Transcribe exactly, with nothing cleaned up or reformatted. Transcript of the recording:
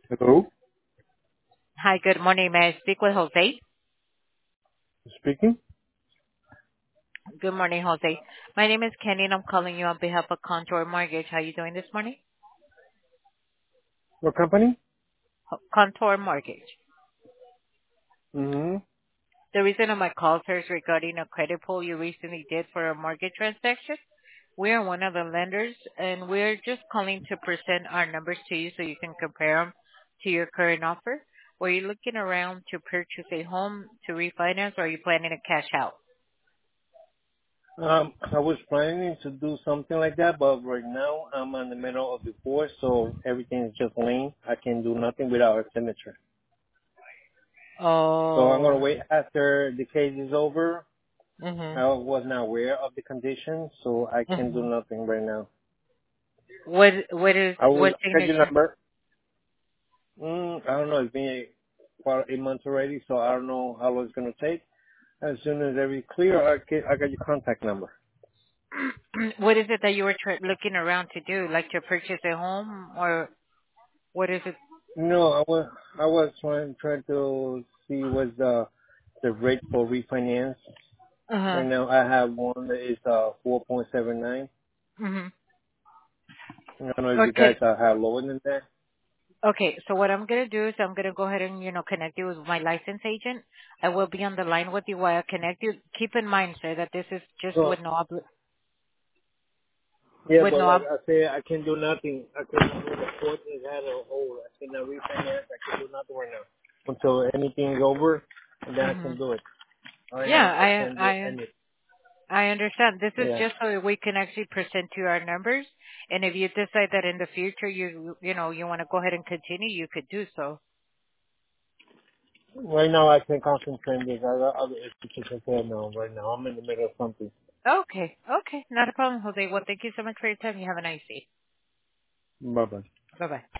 Hello, Hi, good morning. May I speak with Jose? speaking. Good morning, Jose. My name is Kenny, and I'm calling you on behalf of Contour Mortgage. How are you doing this morning? What company? Ho- Contour Mortgage. Mm-hmm. The reason of my call, sir, is regarding a credit pull you recently did for a mortgage transaction. We are one of the lenders, and we're just calling to present our numbers to you so you can compare them to your current offer. Were you looking around to purchase a home to refinance, or are you planning to cash out? Um, I was planning to do something like that, but right now I'm in the middle of divorce, so everything is just lame. I can do nothing without a signature. So I'm gonna Oh. wait after the case is over. Mhm. I was not aware of the condition, so I can do Mhm. nothing right now. What what is I will what check your signature? number. Mm, I don't know. It's been about eight months already, so I don't know how long it's gonna take. As soon as every clear, I get I got your contact number. What is it that you were tr- looking around to do? Like to purchase a home, or what is it? No, I was I was trying trying to see what's the the rate for refinance. Uh huh. Right now, I have one that is uh four point seven nine. Mhm. I don't know if you guys Okay. uh, have lower than that. Okay. So what I'm gonna do is I'm gonna go ahead and you know connect you with my license agent. I will be on the line with you while I connect you. Keep in mind, sir, that this is just So with no obli- yeah, with but no like ob- I said, I can do nothing. I can do the court is had a hold. I cannot refinance. I can do nothing right now until anything is over, and then I can Mhm. do it. Right Yeah, now, I I can't do I anything. I understand. This is Yeah. just so that we can actually present you our numbers, and if you decide that in the future you you know you want to go ahead and continue, you could do so. Right now, I can concentrate because I got other issues to take care of now. Right now, I'm in the middle of something. Okay. Okay. Not a problem, Jose. Well, thank you so much for your time. You have a nice day. Bye bye. Bye-bye.